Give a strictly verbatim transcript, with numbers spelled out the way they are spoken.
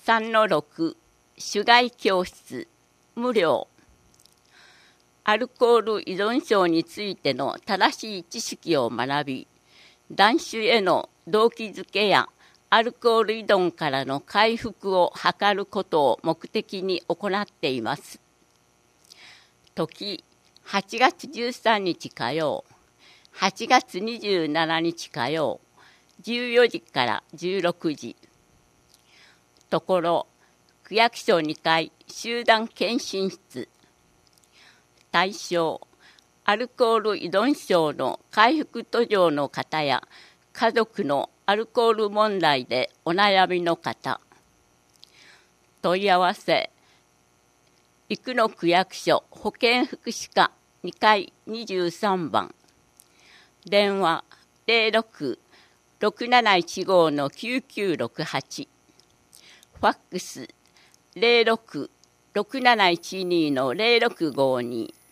さんのろく 酒害教室無料。アルコール依存症についての正しい知識を学び、断酒への動機づけやアルコール依存からの回復を図ることを目的に行っています。時、はちがつじゅうさんにち火曜、はちがつにじゅうしちにち火曜、じゅうよじからじゅうろくじ。ところ、区役所にかい集団検診室。対象、アルコール依存症の回復途上の方や家族のアルコール問題でお悩みの方。問い合わせ、生野区役所保健福祉課にかいにじゅうさんばん。電話ゼロろく ろくなないちごのきゅうきゅうろくはち。ファックスゼロろく ろくなないちにのゼロろくごに。